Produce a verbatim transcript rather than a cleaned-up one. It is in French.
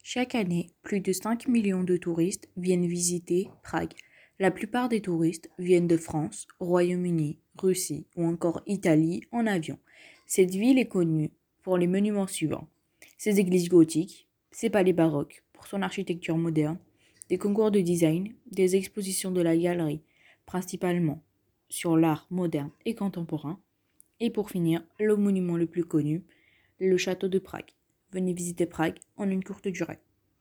Chaque année, plus de cinq millions de touristes viennent visiter Prague. La plupart des touristes viennent de France, Royaume-Uni, Russie ou encore Italie en avion. Cette ville est connue pour les monuments suivants: ses églises gothiques, ses palais baroques pour son architecture moderne, des concours de design, des expositions de la galerie, principalement sur l'art moderne et contemporain, et pour finir, le monument le plus connu, le château de Prague. Venez visiter Prague en une courte durée.